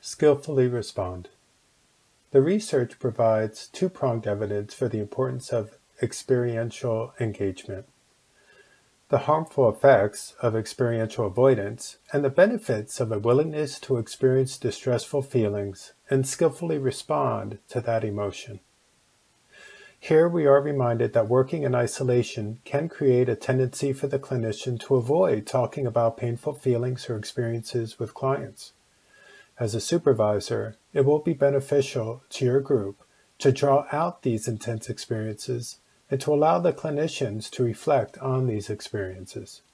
Skillfully respond. The research provides two-pronged evidence for the importance of experiential engagement: the harmful effects of experiential avoidance and the benefits of a willingness to experience distressful feelings and skillfully respond to that emotion. Here we are reminded that working in isolation can create a tendency for the clinician to avoid talking about painful feelings or experiences with clients. As a supervisor, it will be beneficial to your group to draw out these intense experiences and to allow the clinicians to reflect on these experiences.